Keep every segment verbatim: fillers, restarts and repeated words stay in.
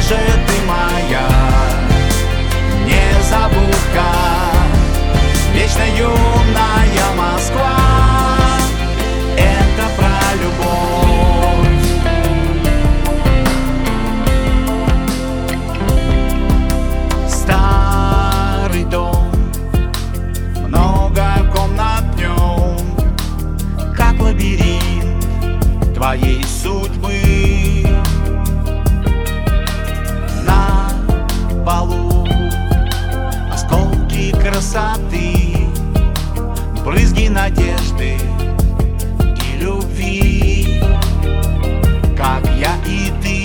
же ты моя незабудка, вечно юная Москва. Это про любовь. Старый дом, много комнат в нем, как лабиринт твоей судьбы. На полу осколки красоты, брызги надежды и любви, как я и ты.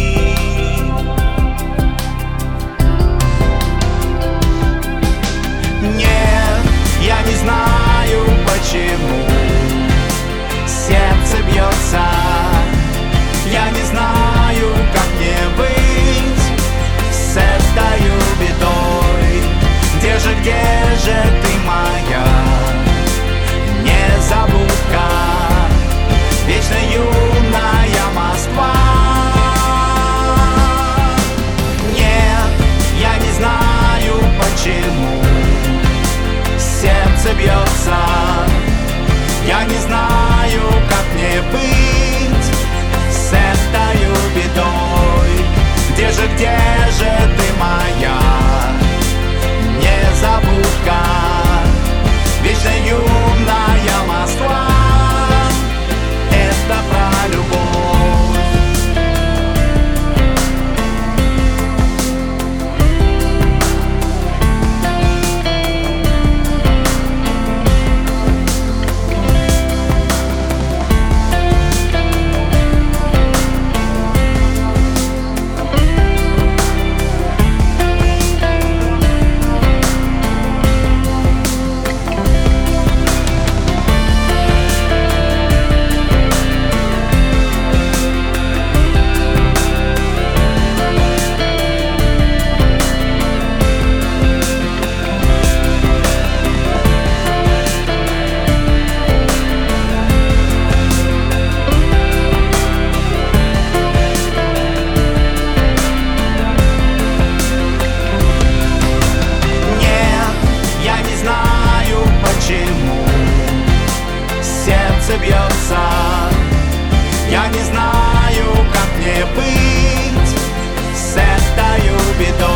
Нет, я не знаю, почему сердце бьется. Я не знаю, как мне быть с этой бедой. Где же, где же ты моя незабудка, вечно юная Москва? Нет, я не знаю, почему сердце бьется. Я не знаю, как мне быть с этой бедой. Где же, где же ты моя незабудка, вечно юная Москва? Это про любовь. Бьется. Я не знаю, как мне быть с этой бедой.